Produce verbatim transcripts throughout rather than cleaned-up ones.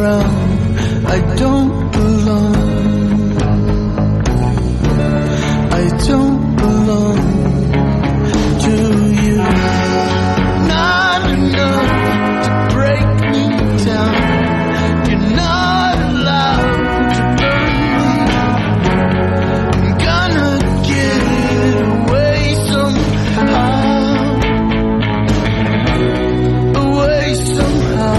around, I don't belong. I don't belong to you. Not enough to break me down. You're not allowed to burn me. I'm gonna get away somehow. Away somehow.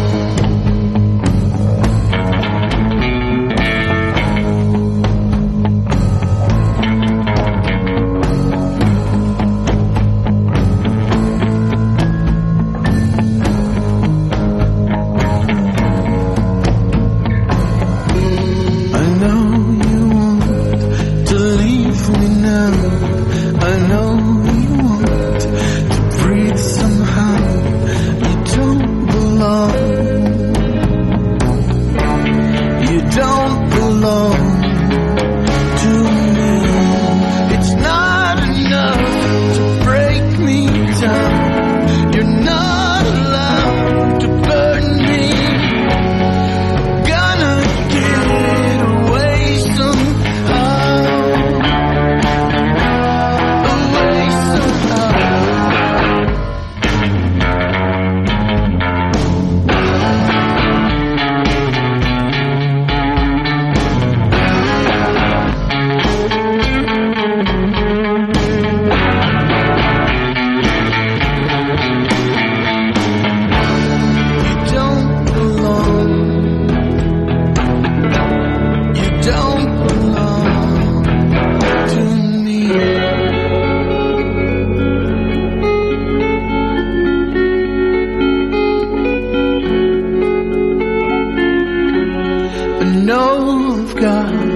I know you want to leave me now. I know you want to breathe somehow. You don't belong. You don't belong to me. It's not enough to break me down. You're not allowed to burn me. Gonna get away somehow. Away somehow. You don't belong. You don't belong to me. I know I've got